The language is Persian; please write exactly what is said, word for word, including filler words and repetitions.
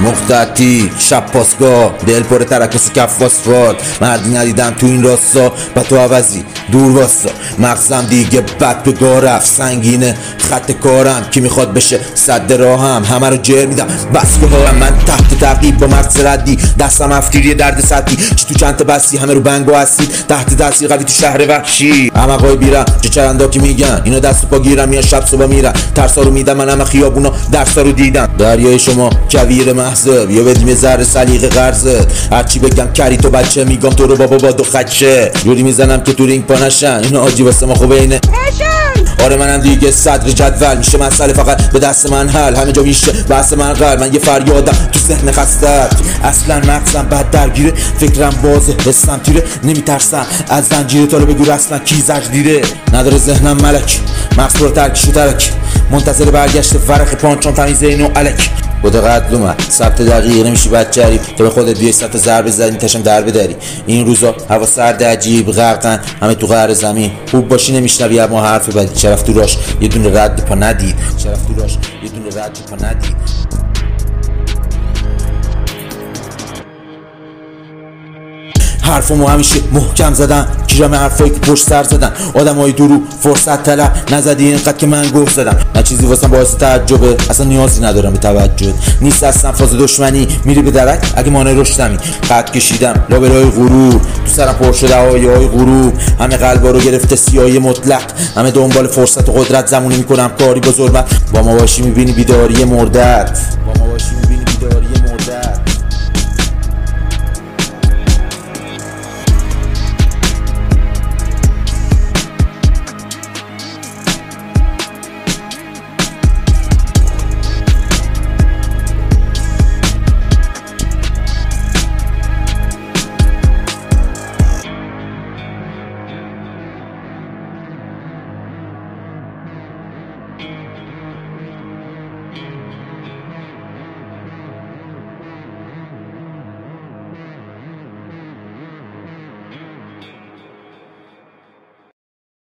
مختتی شب پاسگاه دل پر ترکس کف آسفالت مردی ندیدم تو این راستا و تو عوضی دور واستا مغزم دیگه بد به گاه رفت سنگینه خط کارم کی میخواد بشه صد راهم همه رو جر میدم بس که من تحت تعقیب با مرد ردی دستم افتیری درد سطحی چی تو چند تا بستی همه رو بنگ و هستید تحت تاثیر قوی تو شهر وحشی عمقای بیرم چه چرندا که میگن اینا دست و پا گیرم میان شب صبح میرن ترسا رو میدم من همه خیابونا درسا رو دیدم دریای شما کویر محضب یا بدیم یه ذره سلیقه قرضت هرچی بگم کری تو بچه میگم تو رو بابا با دو خچه جوری میزنم که تو رینگ پا نشن اینا آجی واسه ما خوبه اینه آره منم دیگه صدر جدول میشه مسئله فقط به دست من حل همه جا میشه بحث من قل من یه فریادم تو ذهن خستت اصلا مغزم بد درگیره فکرم بازه حسم تیره نمیترسم از زنجیره تا رو بگو رسما کی زجدیره نداره ذهنم ملک مغز پر ترکش و ترک منتظر برگشت فرق پانچان تمیزه اینو علک بوده قد اومد ثبت دقیقه نمیشی بچری تو به خودت بیای ثبت ضربه زدی تشم در بداری این روزا هوا سرد عجیب غرقن همه تو قعر زمین خوب باشی نمیشنوی اما حرف بدی چرف تو راش یه دونه رد پا ندید چرف تو راش یه دونه رد پا ندید حرفمو همیشه محکم زدم کیرم حرفایی که پشت سر زدن آدمای دورو فرصت طلب نزدی اینقدر که من گفت زدم نه چیزی واسم باعث تعجبه اصلا نیازی ندارم به توجه نیست اصلا فاز دشمنی میری به درک اگه مانع رشدمی خط کشیدم لابلای غرور تو سرم پر شده آیای غروب همه قلبا رو گرفته سیاهی مطلق همه دنبال فرصت و قدرت زمونی میکنم کاری با ظلمت با ما باشی میبینی بیداری مردت